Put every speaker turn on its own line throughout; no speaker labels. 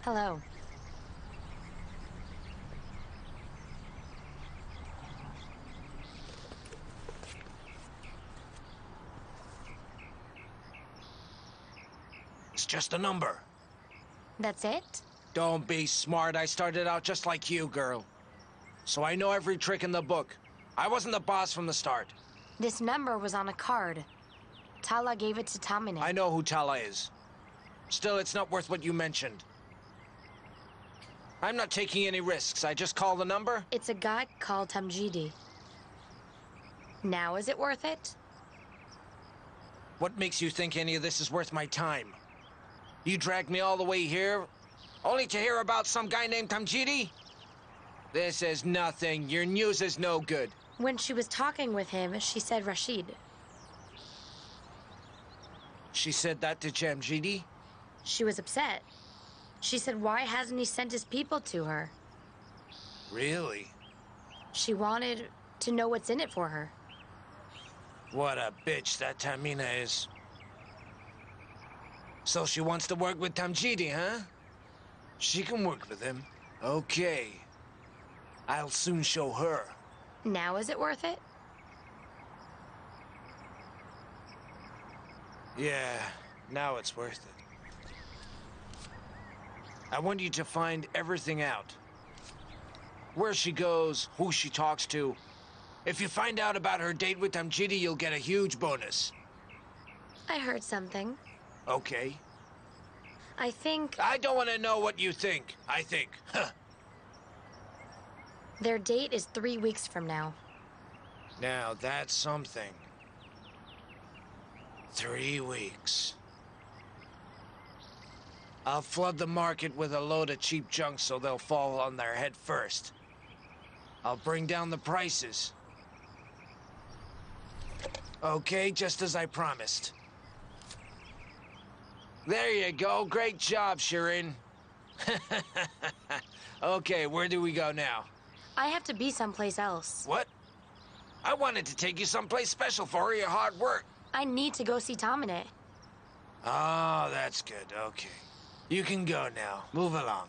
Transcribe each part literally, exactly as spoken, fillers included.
Hello.
It's just a number.
That's it?
Don't be smart. I started out just like you, girl. So I know every trick in the book. I wasn't the boss from the start.
This number was on a card. Tala gave it to Tamine.
I know who Tala is. Still, it's not worth what you mentioned. I'm not taking any risks. I just call the number.
It's a guy called Tamjidi. Now is it worth it?
What makes you think any of this is worth my time? You dragged me all the way here, only to hear about some guy named Tamjidi? This is nothing. Your news is no good.
When she was talking with him, she said Rashid.
She said that to Tamjidi?
She was upset. She said, why hasn't he sent his people to her?
Really?
She wanted to know what's in it for her.
What a bitch that Tamina is. So she wants to work with Tamjidi, huh? She can work with him. Okay. I'll soon show her.
Now is it worth it?
Yeah, now it's worth it. I want you to find everything out. Where she goes, who she talks to. If you find out about her date with Tamjidi, you'll get a huge bonus.
I heard something.
Okay.
I think
I don't want to know what you think. I think. Huh.
their date is three weeks from now.
Now that's something. Three weeks. I'll flood the market with a load of cheap junk so they'll fall on their head first. I'll bring down the prices. Okay, just as I promised. There you go. Great job, Shirin. Okay, where do we go now?
I have to be someplace else.
What? I wanted to take you someplace special for all your hard work.
I need to go see Tamine.
Oh, that's good. Okay. You can go now. Move along.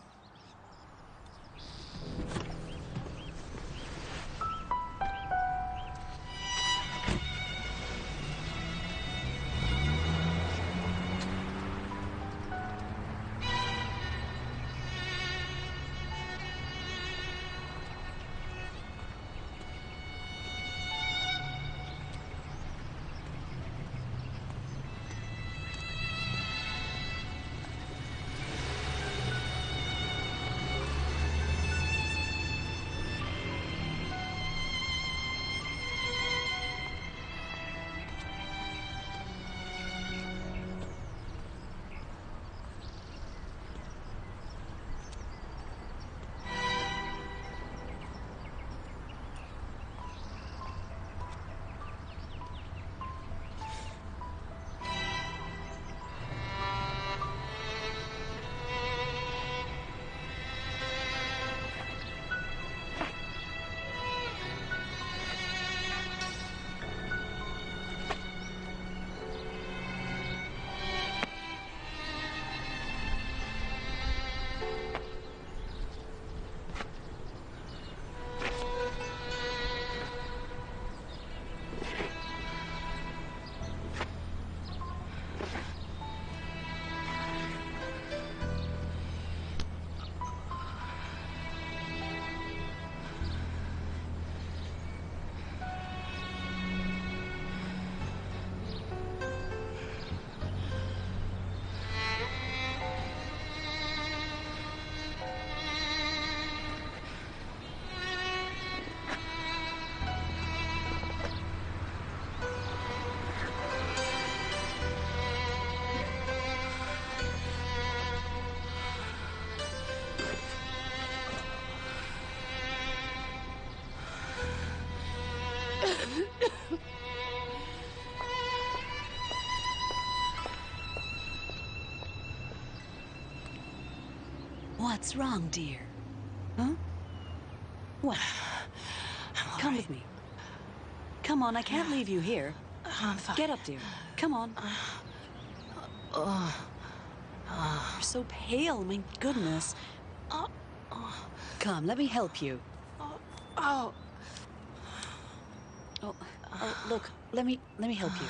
What's wrong, dear? Huh? What? Come with me. Come on, I can't leave you here.
I'm fine.
Get up, dear. Come on.
Oh,
You're so pale, my goodness.
Oh, oh,
Come, let me help you.
oh, oh.
Oh, oh, look, let me, let me help you.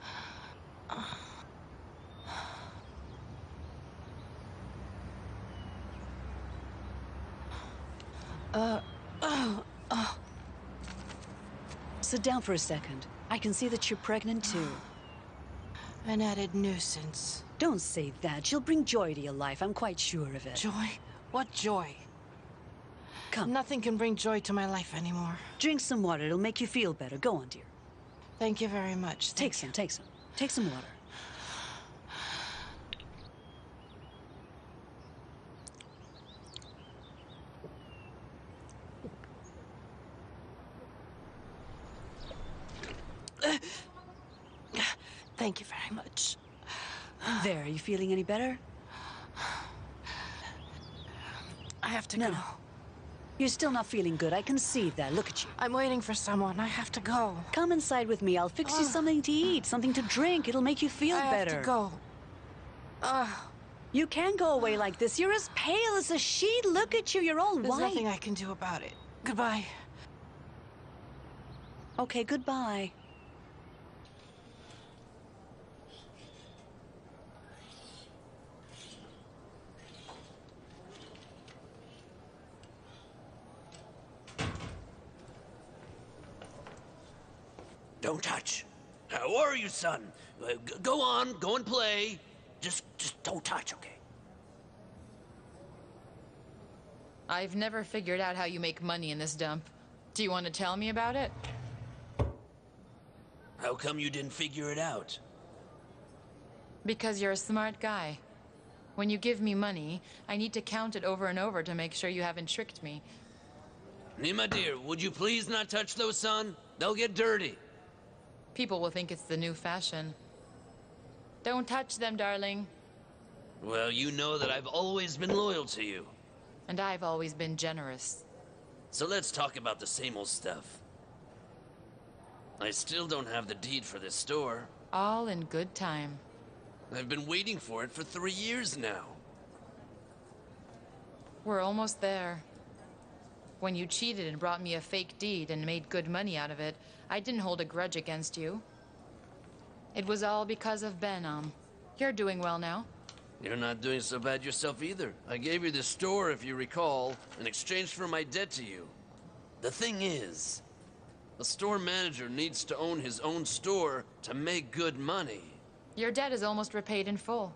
Uh, oh, oh.
Sit down for a second. I can see that you're pregnant too.
An added nuisance.
Don't say that. She'll bring joy to your life. I'm quite sure of it.
Joy? What joy?
Come,
Nothing can bring joy to my life anymore.
drink some water. It'll make you feel better. Go on, dear.
Thank you very much. Thank
Take some, take some. Take some water.
Thank you very much.
There, are you feeling any better?
I have to
No.
go.
You're still not feeling good. I can see that. Look at you.
I'm waiting for someone. I have to go.
Come inside with me. I'll fix you
Ugh.
something to eat, something to drink. It'll make you feel
I
better.
have to go. Ugh.
You can't go away like this. You're as pale as a sheet. Look at you. You're all
There's
white.
nothing I can do about it. Goodbye.
Okay, goodbye.
Don't touch. How are you, son? Uh, g- go on, go and play. Just, just don't touch, okay?
I've never figured out how you make money in this dump. Do you want to tell me about it?
How come you didn't figure it out?
Because you're a smart guy. When you give me money, I need to count it over and over to make sure you haven't tricked me.
Nima, dear, would you please not touch those, son? They'll get dirty.
People will think it's the new fashion. Don't touch them, darling.
Well, you know that I've always been loyal to you.
And I've always been generous.
So let's talk about the same old stuff. I still don't have the deed for this store.
All in good time.
I've been waiting for it for three years now.
We're almost there. When you cheated and brought me a fake deed and made good money out of it, I didn't hold a grudge against you. It was all because of Behnam. You're doing well now.
You're not doing so bad yourself either. I gave you the store, if you recall, in exchange for my debt to you. The thing is, a store manager needs to own his own store to make good money.
Your debt is almost repaid in full.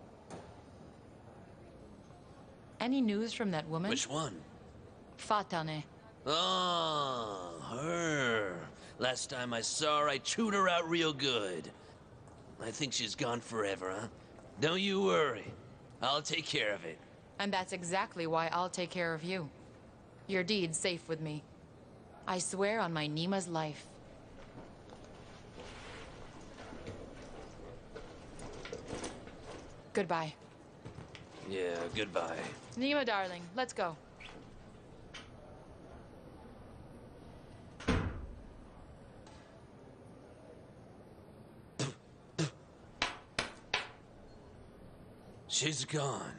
Any news from that woman?
Which one?
Fatane.
Oh, her. Last time I saw her, I chewed her out real good. I think she's gone forever, huh? Don't you worry. I'll take care of it.
And that's exactly why I'll take care of you. Your deed's safe with me. I swear on my Nima's life. Goodbye.
Yeah, goodbye.
Nima, darling, let's go.
She's gone.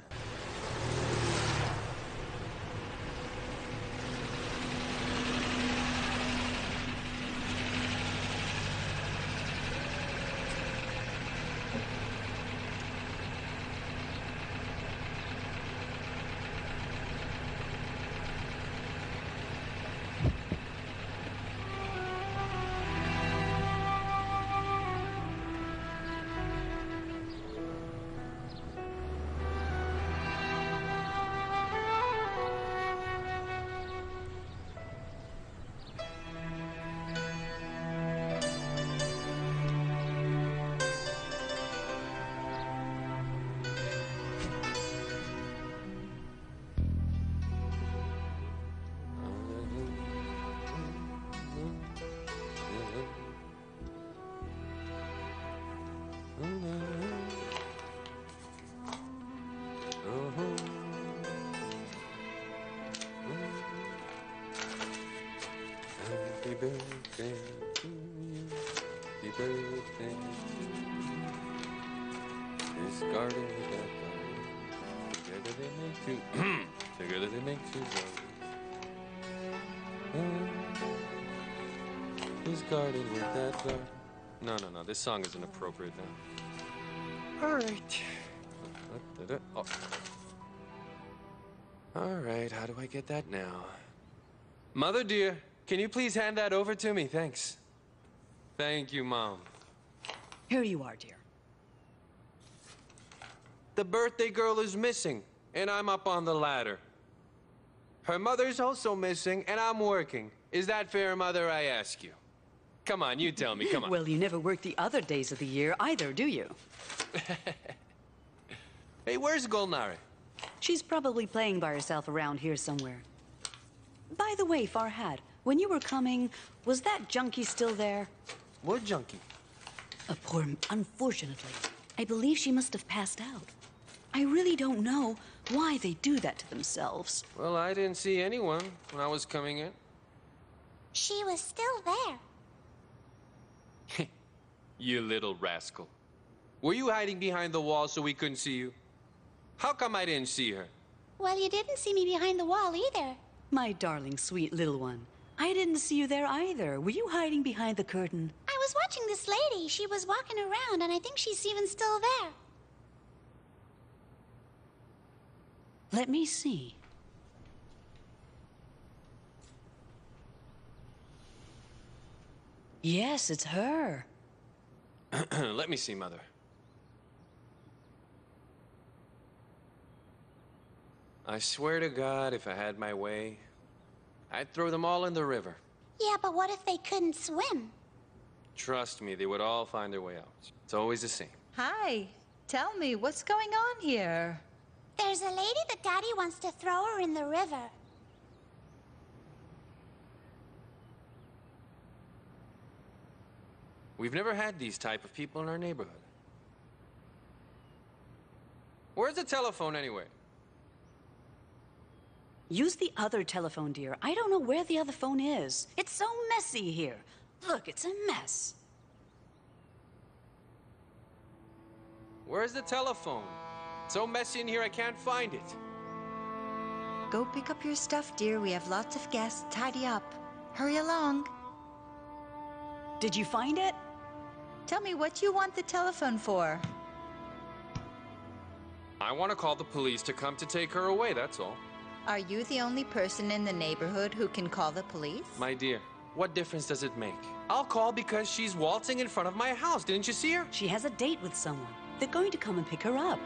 Happy birthday to you. Happy birthday to you. This garden we got Together they make two. Together they make two brothers. Who's guarded with that guard? No, no, no. This song isn't appropriate now. All right. Oh. All right. How do I get that now? Mother dear, can you please hand that over to me? Thanks. Thank you, Mom.
Here you are, dear.
The birthday girl is missing, and I'm up on the ladder. Her mother's also missing, and I'm working. Is that fair, Mother, I ask you? Come on, you tell me, come on.
Well, you never work the other days of the year either, do you?
Hey, where's Golnari?
She's probably playing by herself around here somewhere. By the way, Farhad, when you were coming, was that junkie still there?
What junkie?
A poor, unfortunately. I believe she must have passed out. I really don't know why they do that to themselves.
Well, I didn't see anyone when I was coming in.
She was still there.
You little rascal. Were you hiding behind the wall so we couldn't see you? How come I didn't see her?
Well, you didn't see me behind the wall either.
My darling, sweet little one. I didn't see you there either. Were you hiding behind the curtain?
I was watching this lady. She was walking around, and I think she's even still there.
Let me see. Yes, it's her.
Let me see, Mother. I swear to God, if I had my way, I'd throw them all in the river.
Yeah, but what if they couldn't swim?
Trust me, they would all find their way out. It's always the same.
Hi. Tell me, what's going on here?
There's a lady that Daddy wants to throw her in the river.
We've never had these type of people in our neighborhood. Where's the telephone anyway?
Use the other telephone, dear. I don't know where the other phone is. It's so messy here. Look, it's a mess.
Where's the telephone? It's so messy in here I can't find it.
Go pick up your stuff, dear. We have lots of guests. Tidy up. Hurry along.
Did you find it?
Tell me, what do you want the telephone for?
I want to call the police to come to take her away, that's all.
Are you the only person in the neighborhood who can call the police?
My dear, what difference does it make? I'll call because she's waltzing in front of my house. Didn't you see her?
She has a date with someone. They're going to come and pick her up.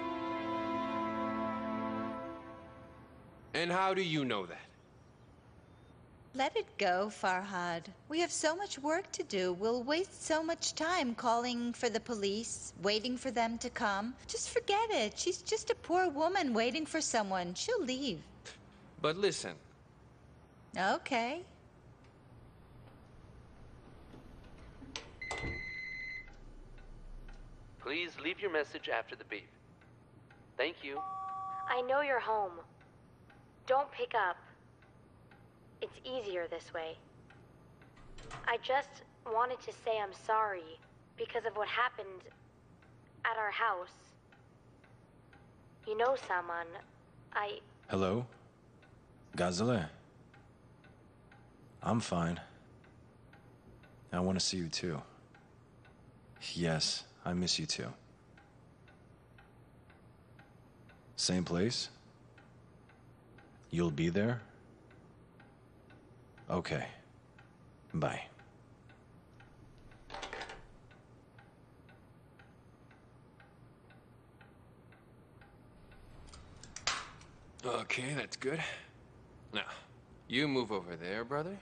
And how do you know that?
Let it go, Farhad. We have so much work to do. We'll waste so much time calling for the police, waiting for them to come. Just forget it. She's just a poor woman waiting for someone. She'll leave.
But listen.
Okay.
Please leave your message after the beep. Thank you.
I know you're home. Don't pick up. It's easier this way. I just wanted to say I'm sorry because of what happened at our house. You know, Saman, I...
Hello? Ghazaleh? I'm fine. I want to see you too. Yes, I miss you too. Same place? You'll be there? Okay. Bye.
Okay, that's good. Now, you move over there, brother.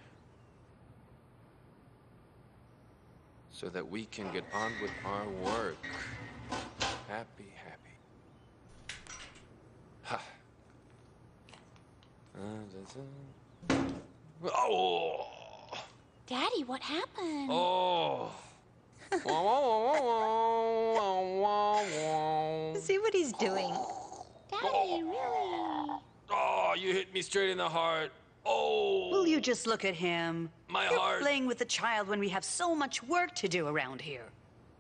So that we can get on with our work. Happy, happy. Ha. Oh!
Daddy, what happened?
Oh!
See what he's doing.
Daddy, really?
Oh, you hit me straight in the heart. Oh!
Will you just look at him?
My
You're
heart.
playing with the child when we have so much work to do around here.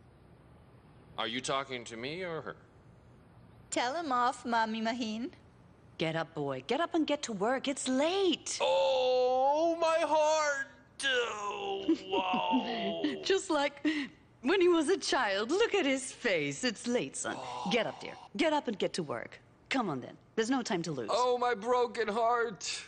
Are you talking to me or her?
Tell him off, Mommy Mahin.
Get up, boy. Get up and get to work. It's late.
Oh, my heart! Oh, wow.
Just like when he was a child. Look at his face. It's late, son. Get up, dear. Get up and get to work. Come on, then. There's no time to lose.
Oh, my broken heart.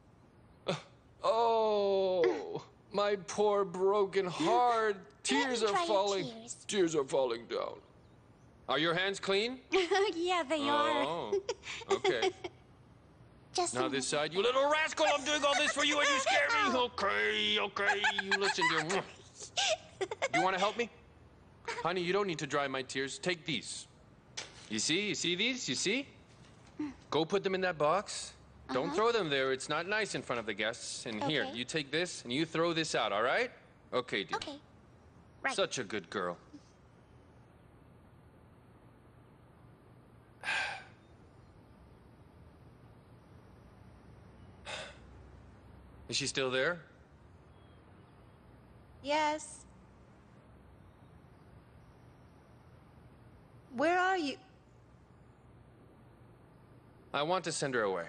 Oh, my poor broken heart. Tears are falling.
Tears.
Tears are falling down. Are your hands clean?
Yeah, they are.
Oh, okay.
Just
Now this side, you little rascal, I'm doing all this for you and you scare me. Okay, okay, you listen, dear. You want to help me? Honey, you don't need to dry my tears. Take these. You see? You see these? You see? Go put them in that box. Don't
Uh-huh.
throw them there. It's not nice in front of the guests. And here,
Okay.
you take this and you throw this out, all right? Okay, dear.
Okay. Right.
Such a good girl. Is she still there?
Yes. Where are you?
I want to send her away.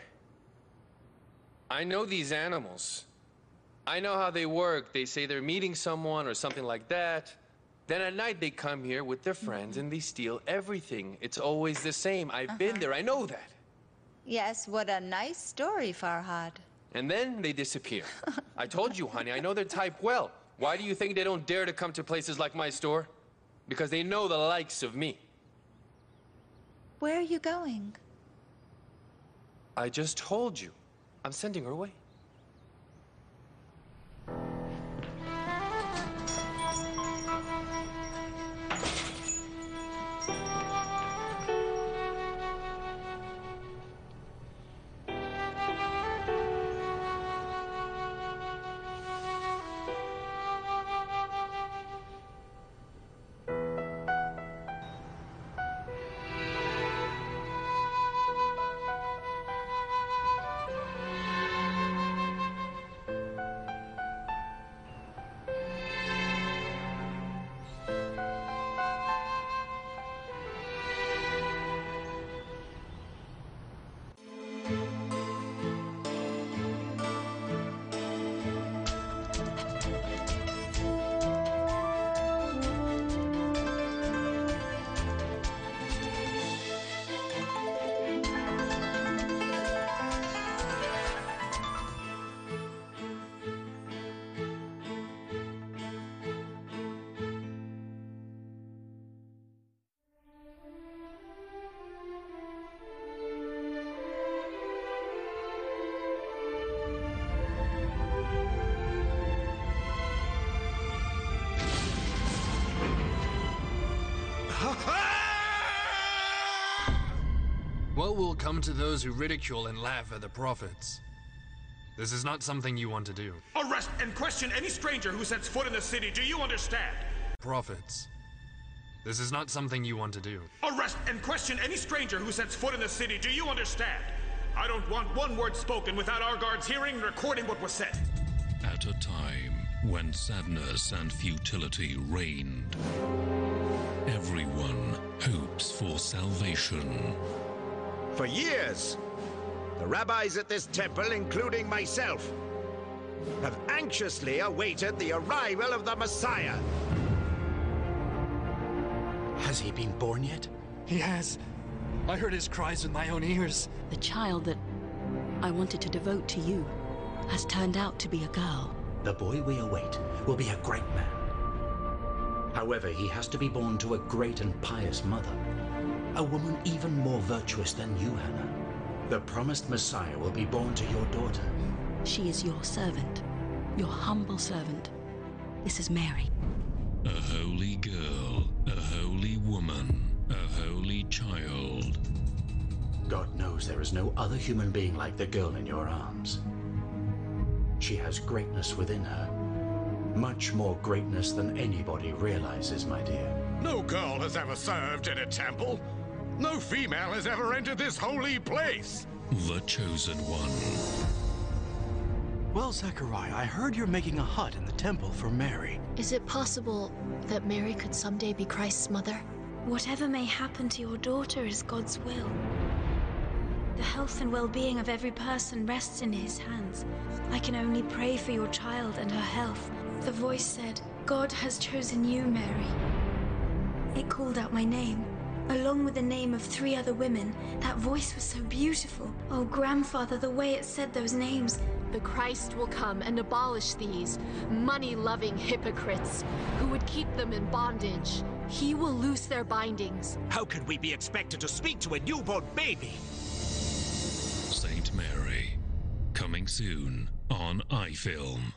I know these animals. I know how they work. They say they're meeting someone or something like that. Then at night they come here with their friends and they steal everything. It's always the same. I've been there. I know that.
Yes, what a nice story, Farhad.
And then they disappear. I told you, honey, I know their type well. Why do you think they don't dare to come to places like my store? Because they know the likes of me.
Where are you going?
I just told you. I'm sending her away.
What will come to those who ridicule and laugh at the prophets? This is not something you want to do.
Arrest and question any stranger who sets foot in the city. Do you understand?
Prophets. This is not something you want to do.
Arrest and question any stranger who sets foot in the city. Do you understand? I don't want one word spoken without our guards hearing and recording what was said.
At a time when sadness and futility reigned, everyone hopes for salvation.
For years, the rabbis at this temple, including myself, have anxiously awaited the arrival of the Messiah.
Has he been born yet?
He has. I heard his cries with my own ears.
The child that I wanted to devote to you has turned out to be a girl.
The boy we await will be a great man. However, he has to be born to a great and pious mother. A woman even more virtuous than you, Hannah. The promised Messiah will be born to your daughter.
She is your servant, your humble servant. This is Mary.
A holy girl, a holy woman, a holy child.
God knows there is no other human being like the girl in your arms. She has greatness within her. Much more greatness than anybody realizes, my dear.
No girl has ever served in a temple. No female has ever entered this holy place.
The chosen one.
Well, Zechariah, I heard you're making a hut in the temple for Mary.
Is it possible that Mary could someday be Christ's mother?
Whatever may happen to your daughter is God's will. The health and well-being of every person rests in his hands. I can only pray for your child and her health. The voice said, God has chosen you, Mary. It called out my name, along with the name of three other women. That voice was so beautiful. Oh, grandfather, the way it said those names.
The Christ will come and abolish these money-loving hypocrites who would keep them in bondage. He will loose their bindings.
How can we be expected to speak to a newborn baby?
Saint Mary, coming soon on iFilm.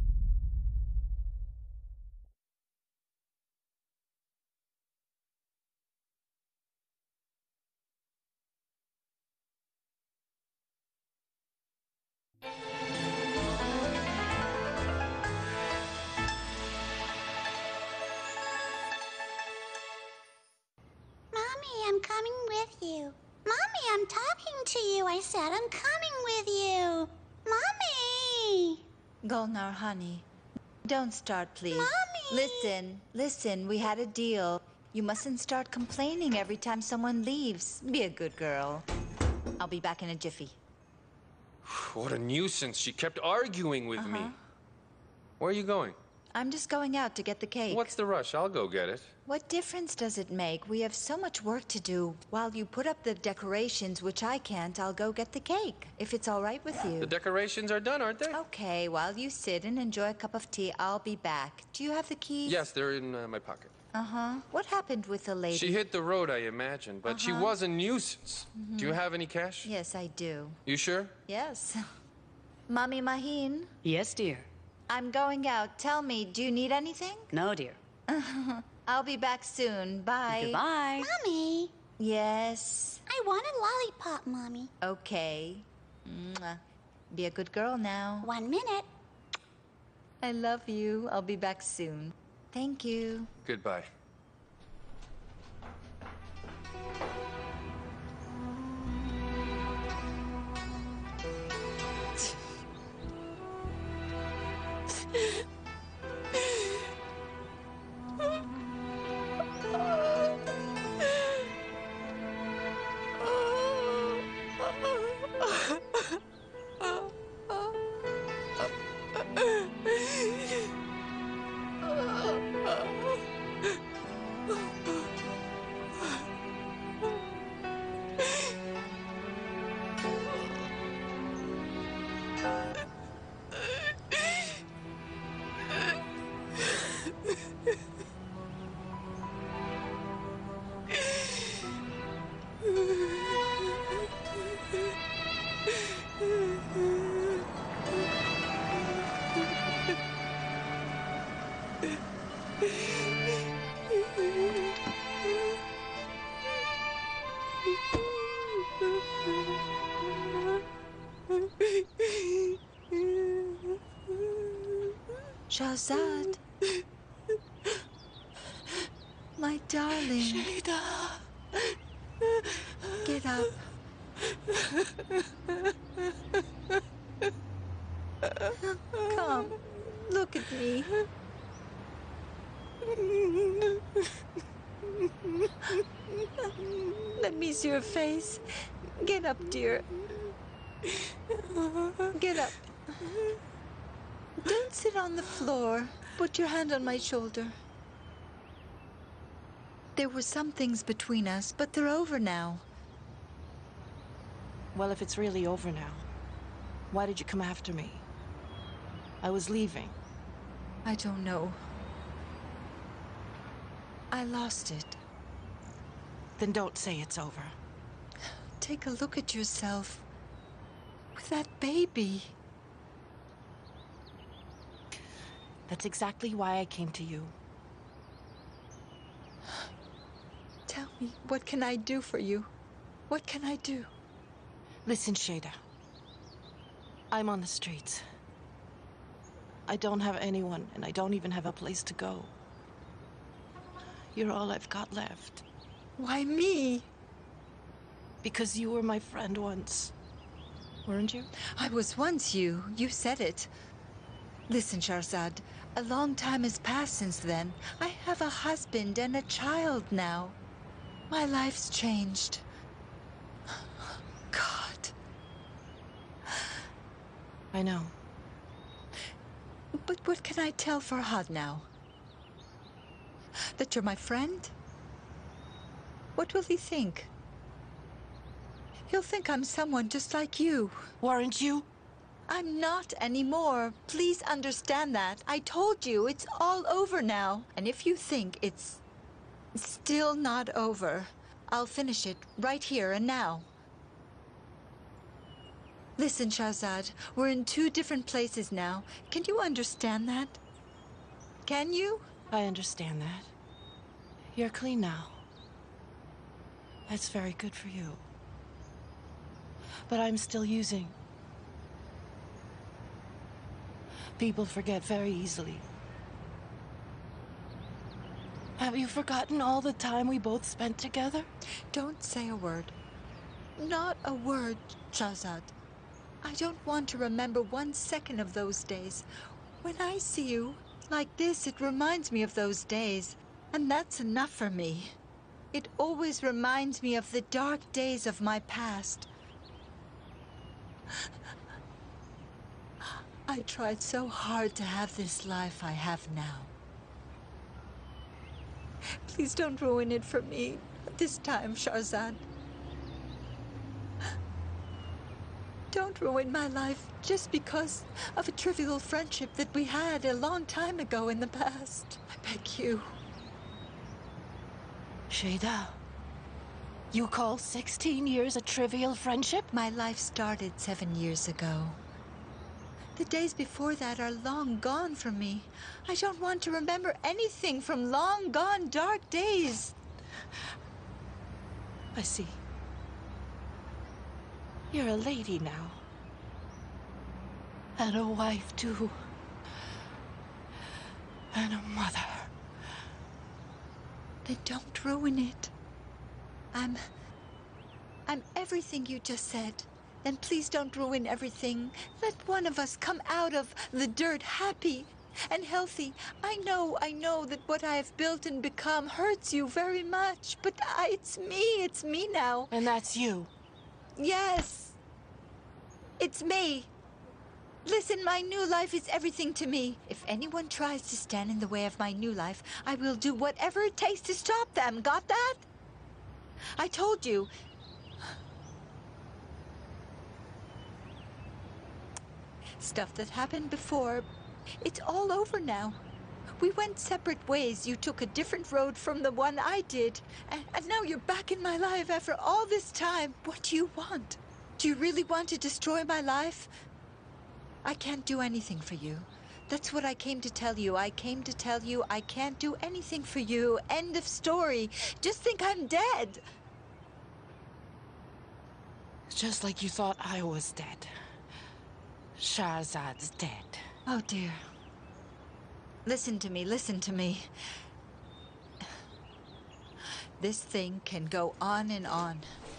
I'm coming with you. Mommy, I'm talking to you. I said I'm coming with you. Mommy!
Gulnar, honey, don't start, please.
Mommy!
Listen, listen, we had a deal. You mustn't start complaining every time someone leaves. Be a good girl. I'll be back in a jiffy.
What a nuisance. She kept arguing with
Uh-huh.
me. Where are you going?
I'm just going out to get the cake.
What's the rush? I'll go get it.
What difference does it make? We have so much work to do. While you put up the decorations, which I can't, I'll go get the cake, if it's all right with you.
The decorations are done, aren't they?
Okay, while you sit and enjoy a cup of tea, I'll be back. Do you have the keys?
Yes, they're in uh, my pocket.
Uh-huh. What happened with the lady?
She hit the road, I imagine, but she
Uh-huh.
was a nuisance.
Mhm.
Do you have any cash?
Yes, I do.
You sure?
Yes. Mommy Mahin?
Yes, dear.
I'm going out. Tell me, do you need anything?
No, dear.
I'll be back soon. Bye.
Goodbye.
Mommy,
Yes.
I want a lollipop, Mommy.
Okay. Mwah. Be a good girl now.
One minute.
I love you. I'll be back soon. Thank you.
Goodbye.
Shahzad. My darling.
Shada.
Get up. Come. Look at me. Let me see your face. Get up, dear. Get up. Don't sit on the floor. Put your hand on my shoulder. There were some things between us, but they're over now.
Well, if it's really over now, why did you come after me? I was leaving.
I don't know. I lost it.
Then don't say it's over.
Take a look at yourself. With that baby.
That's exactly why I came to you.
Tell me, what can I do for you? What can I do?
Listen, Shada. I'm on the streets. I don't have anyone, and I don't even have a place to go. You're all I've got left.
Why me?
Because you were my friend once. Weren't you?
I was once you. You said it. Listen, Shahzad. A long time has passed since then. I have a husband and a child now. My life's changed. God.
I know.
But what can I tell Farhad now? That you're my friend? What will he think? He'll think I'm someone just like you.
Weren't you?
I'm not anymore. Please understand that. I told you, it's all over now. And if you think it's still not over, I'll finish it right here and now. Listen, Shahzad, we're in two different places now. Can you understand that? Can you?
I understand that. You're clean now. That's very good for you. But I'm still using. People forget very easily. Have you forgotten all the time we both spent together?
Don't say a word. Not a word, Shahzad. I don't want to remember one second of those days. When I see you like this, it reminds me of those days. And that's enough for me. It always reminds me of the dark days of my past. I tried so hard to have this life I have now. Please don't ruin it for me this time, Shahzad. Don't ruin my life just because of a trivial friendship that we had a long time ago in the past. I beg you.
Shayda, you call sixteen years a trivial friendship?
My life started seven years ago. The days before that are long gone from me. I don't want to remember anything from long gone dark days.
I see. You're a lady now. And a wife, too. And a mother.
Then don't ruin it. I'm... I'm everything you just said. Then please don't ruin everything. Let one of us come out of the dirt happy and healthy. I know, I know that what I have built and become hurts you very much. But I, it's me, it's me now.
And that's you.
Yes. It's me. Listen, my new life is everything to me. If anyone tries to stand in the way of my new life, I will do whatever it takes to stop them. Got that? I told you. Stuff that happened before, it's all over now. We went separate ways. You took a different road from the one I did. And, and now you're back in my life after all this time. What do you want? Do you really want to destroy my life? I can't do anything for you. That's what I came to tell you. I came to tell you I can't do anything for you. End of story. Just think I'm dead.
Just like you thought I was dead. Shahzad's dead.
Oh, dear. Listen to me, listen to me. This thing can go on and on.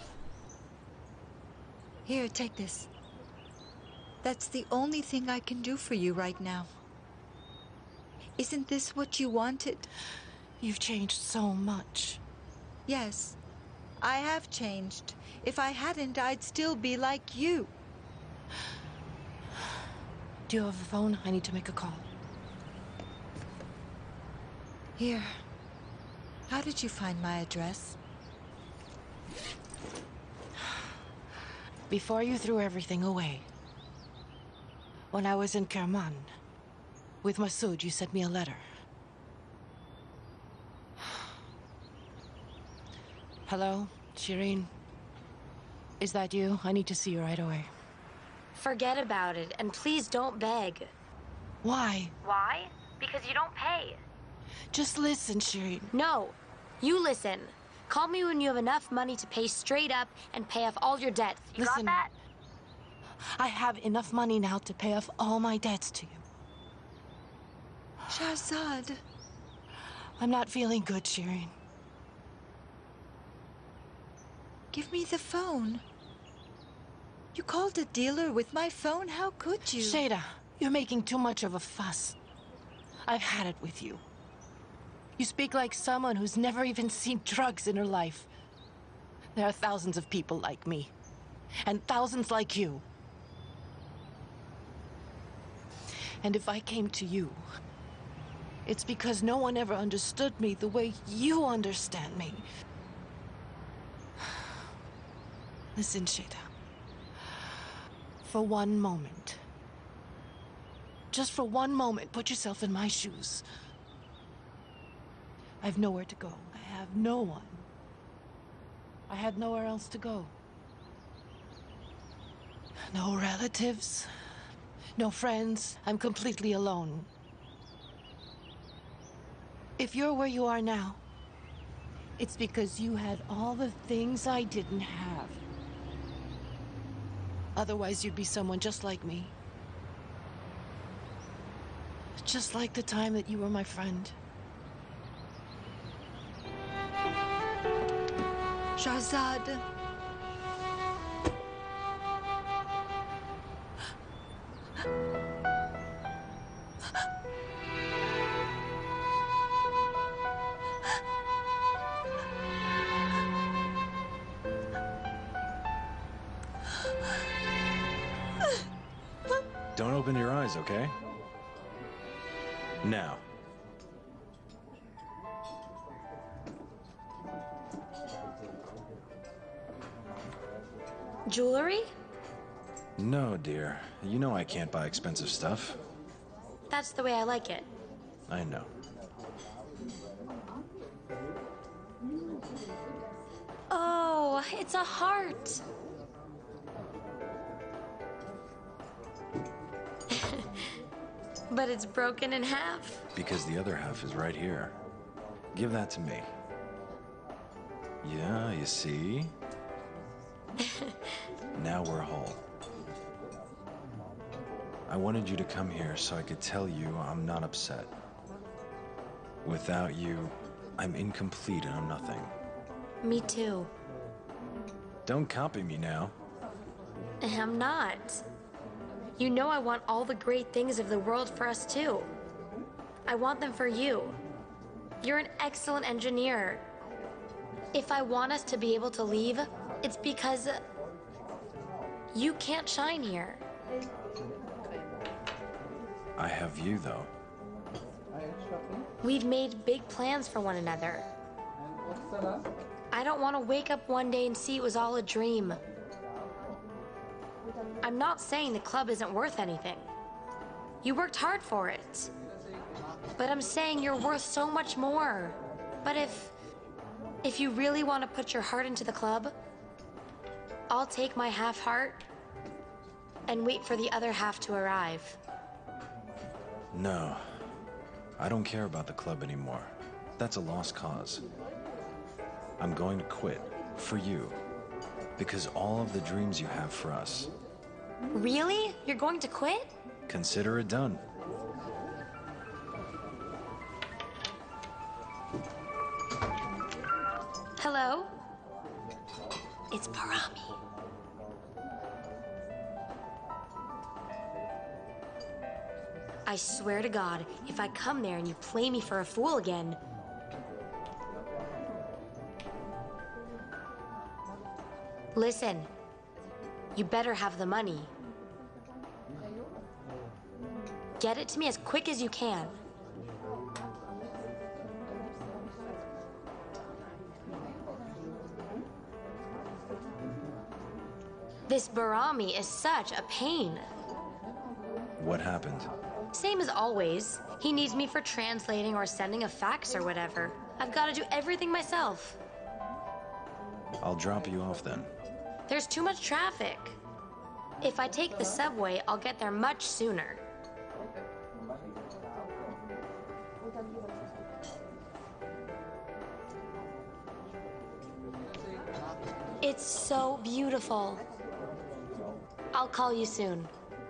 Here, take this. That's the only thing I can do for you right now. Isn't this what you wanted?
You've changed so much.
Yes, I have changed. If I hadn't, I'd still be like you.
Do you have a phone? I need to make a call.
Here. How did you find my address?
Before you threw everything away. When I was in Kerman, with Masood, you sent me a letter. Hello, Shireen? Is that you? I need to see you right away.
Forget about it, and please don't beg.
Why?
Why? Because you don't pay.
Just listen, Shireen.
No, you listen. Call me when you have enough money to pay straight up and pay off all your debts. You
listen,
got that?
I have enough money now to pay off all my debts to you.
Shahzad.
I'm not feeling good, Shireen.
Give me the phone. You called a dealer with my phone? How could you?
Shayda, you're making too much of a fuss. I've had it with you. You speak like someone who's never even seen drugs in her life. There are thousands of people like me. And thousands like you. And if I came to you, it's because no one ever understood me the way you understand me. Listen, Shada. For one moment, just for one moment, put yourself in my shoes. I have nowhere to go. I have no one. I had nowhere else to go. No relatives, no friends. I'm completely alone. If you're where you are now, it's because you had all the things I didn't have. Otherwise, you'd be someone just like me. Just like the time that you were my friend.
Shahzad.
Don't open your eyes, okay? Now.
Jewelry?
No, dear. You know I can't buy expensive stuff.
That's the way I like it.
I know.
Oh, it's a heart. But it's broken in half.
Because the other half is right here. Give that to me. Yeah, you see? Now we're whole. I wanted you to come here so I could tell you I'm not upset. Without you, I'm incomplete and I'm nothing.
Me too.
Don't copy me now.
I'm not. You know I want all the great things of the world for us too. I want them for you. You're an excellent engineer. If I want us to be able to leave, it's because you can't shine here.
I have you, though.
We've made big plans for one another. I don't want to wake up one day and see it was all a dream. I'm not saying the club isn't worth anything. You worked hard for it. But I'm saying you're worth so much more. But if... if you really want to put your heart into the club, I'll take my half heart and wait for the other half to arrive.
No. I don't care about the club anymore. That's a lost cause. I'm going to quit. For you. Because all of the dreams you have for us.
Really? You're going to quit?
Consider it done.
Hello? It's Parami. I swear to God, if I come there and you play me for a fool again... Listen, you better have the money. Get it to me as quick as you can. This Barami is such a pain.
What happened?
Same as always. He needs me for translating or sending a fax or whatever. I've got to do everything myself.
I'll drop you off then.
There's too much traffic. If I take the subway, I'll get there much sooner. It's so beautiful. I'll call you soon.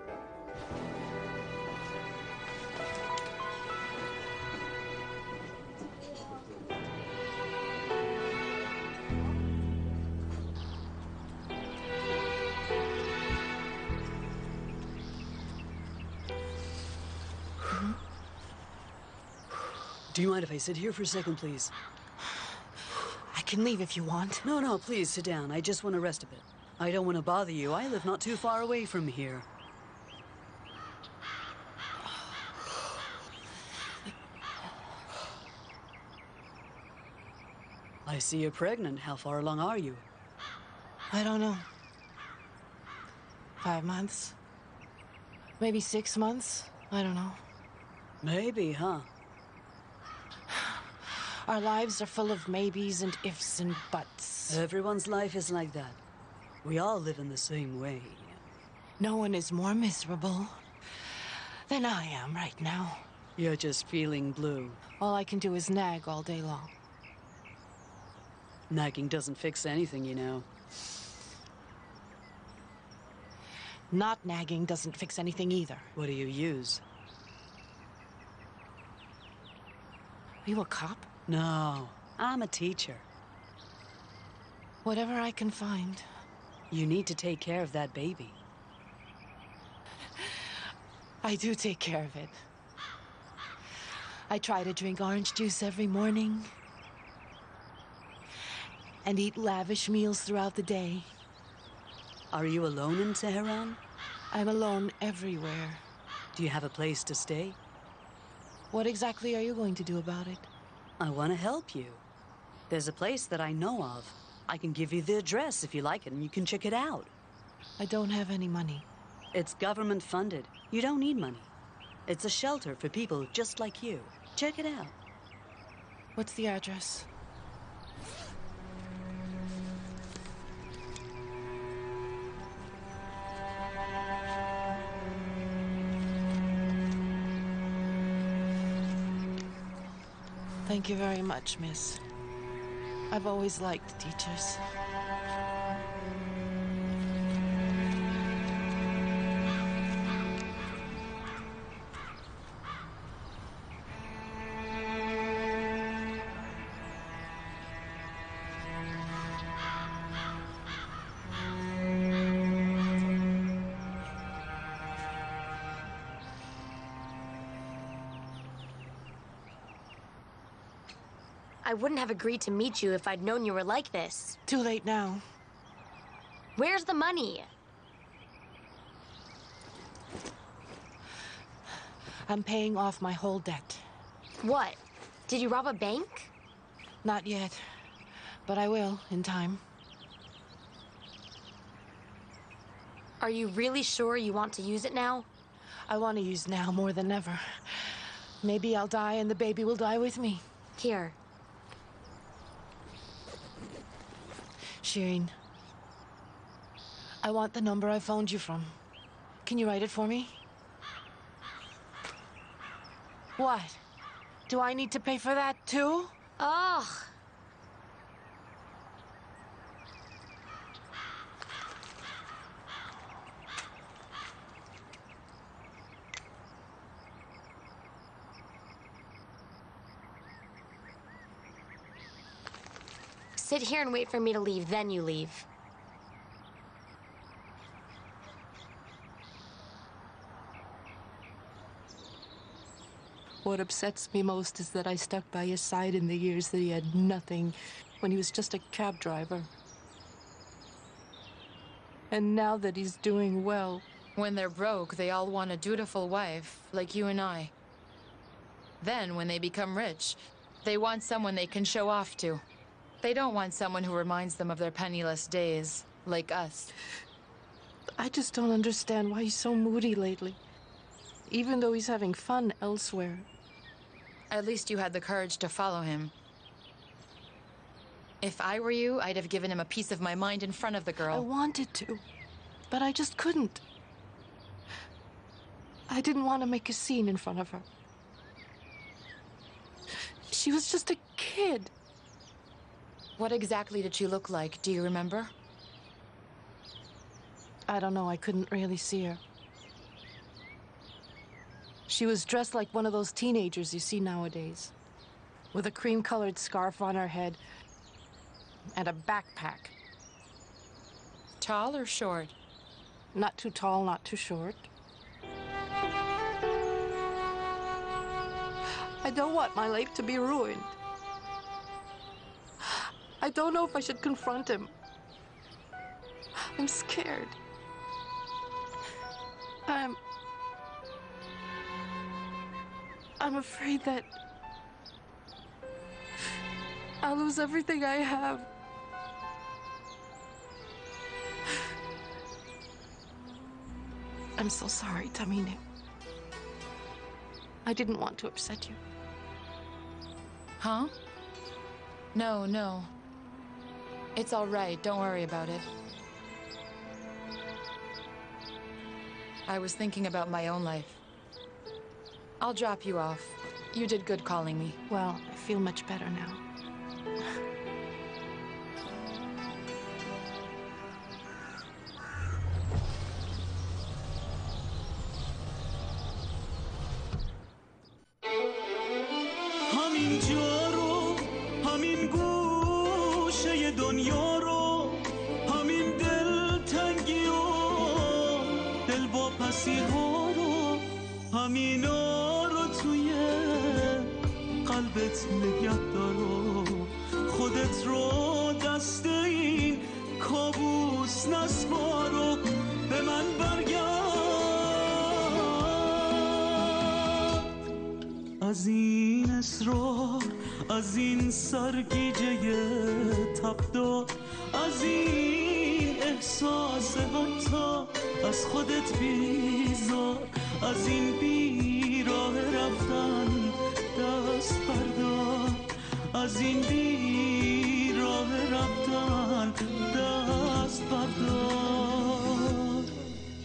Do you mind if I sit here for a second, please?
I can leave if you want.
No, no, please sit down. I just want to rest a bit. I don't want to bother you. I live not too far away from here. I see you're pregnant. How far along are you?
I don't know. Five months? Maybe six months? I don't know.
Maybe, huh?
Our lives are full of maybes and ifs and buts.
Everyone's life is like that. We all live in the same way.
No one is more miserable than I am right now.
You're just feeling blue.
All I can do is nag all day long.
Nagging doesn't fix anything, you know.
Not nagging doesn't fix anything either.
What do you use?
Are you a cop?
No, I'm a teacher.
Whatever I can find.
You need to take care of that baby.
I do take care of it. I try to drink orange juice every morning and eat lavish meals throughout the day.
Are you alone in Tehran?
I'm alone everywhere.
Do you have a place to stay?
What exactly are you going to do about it?
I want to help you. There's a place that I know of. I can give you the address if you like it, and you can check it out.
I don't have any money.
It's government funded. You don't need money. It's a shelter for people just like you. Check it out.
What's the address? Thank you very much, miss. I've always liked teachers.
I wouldn't have agreed to meet you if I'd known you were like this.
Too late now.
Where's the money?
I'm paying off my whole debt.
What? Did you rob a bank?
Not yet, but I will in time.
Are you really sure you want to use it now?
I want to use now more than ever. Maybe I'll die and the baby will die with me.
Here.
Shireen, I want the number I phoned you from. Can you write it for me? What? Do I need to pay for that too?
Ugh. Sit here and wait for me to leave, then you leave.
What upsets me most is that I stuck by his side in the years that he had nothing, when he was just a cab driver. And now that he's doing well...
When they're broke, they all want a dutiful wife, like you and I. Then, when they become rich, they want someone they can show off to. They don't want someone who reminds them of their penniless days, like us.
I just don't understand why he's so moody lately. Even though he's having fun elsewhere.
At least you had the courage to follow him. If I were you, I'd have given him a piece of my mind in front of the girl.
I wanted to, but I just couldn't. I didn't want to make a scene in front of her. She was just a kid.
What exactly did she look like? Do you remember?
I don't know. I couldn't really see her. She was dressed like one of those teenagers you see nowadays, with a cream-colored scarf on her head and a backpack.
Tall or short?
Not too tall, not too short. I don't want my life to be ruined. I don't know if I should confront him. I'm scared. I'm... I'm afraid that... I'll lose everything I have. I'm so sorry, Tamine. I didn't want to upset you.
Huh? No, no. It's all right. Don't worry about it. I was thinking about my own life. I'll drop you off. You did good calling me.
Well, I feel much better now.
همینا رو توی قلبت نگه دارو خودت رو دست این کابوس نسپارو به من برگرد از این اصرار از این سرگیجه تبدار از این احساس حتی از خودت بیزار از این بی راه رفتن دست بردار از این بی راه رفتن دست بردار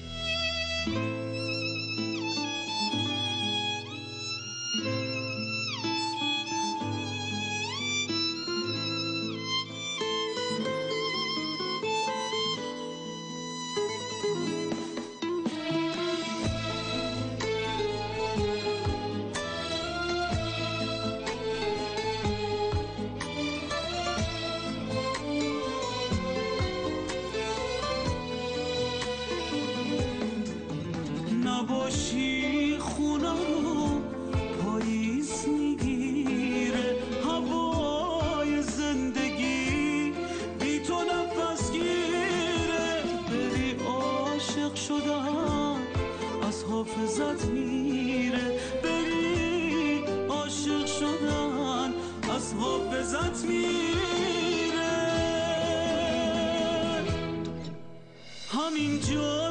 نباشی خونه رو پاییز میگیره هوای زندگی بی تو نفس گیره بری عاشق شدن از حافظت میره بری عاشق شدن از حافظت میره همینجا